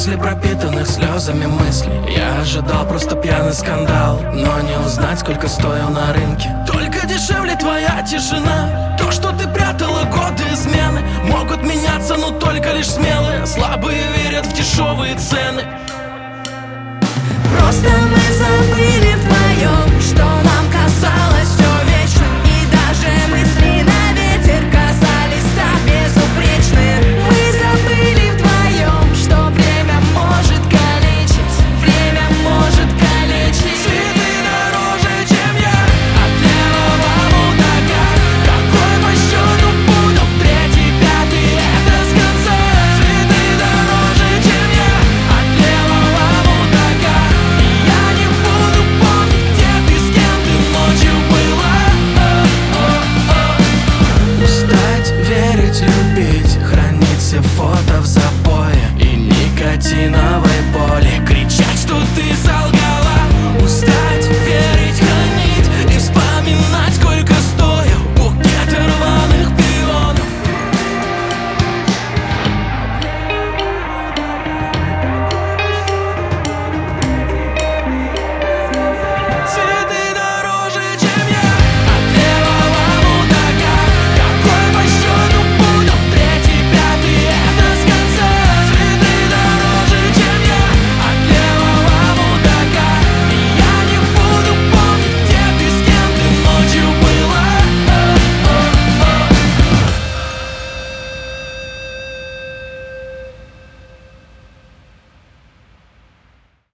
После пропитанных слезами мыслей я ожидал просто пьяный скандал, но не узнать, сколько стоил на рынке. Только дешевле твоя тишина. То, что ты прятала годы измены, могут меняться, но только лишь смелые. Слабые верят в дешевые цены. Просто мы забыли вдвоем, что